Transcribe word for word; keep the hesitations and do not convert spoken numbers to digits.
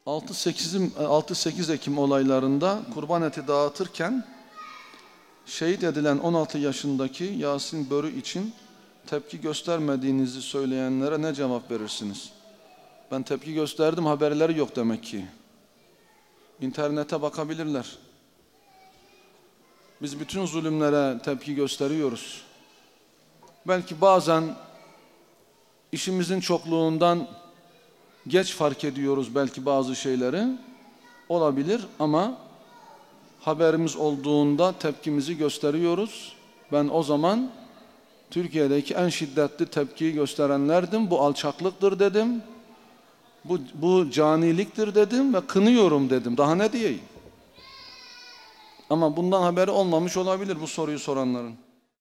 altı sekiz Ekim olaylarında kurban eti dağıtırken şehit edilen on altı yaşındaki Yasin Börü için tepki göstermediğinizi söyleyenlere ne cevap verirsiniz? Ben tepki gösterdim, haberleri yok demek ki. İnternete bakabilirler. Biz bütün zulümlere tepki gösteriyoruz. Belki bazen işimizin çokluğundan geç fark ediyoruz belki bazı şeyleri. Olabilir ama haberimiz olduğunda tepkimizi gösteriyoruz. Ben o zaman Türkiye'deki en şiddetli tepkiyi gösterenlerdim. Bu alçaklıktır dedim. Bu, bu caniliktir dedim ve kınıyorum dedim. Daha ne diyeyim? Ama bundan haberi olmamış olabilir bu soruyu soranların.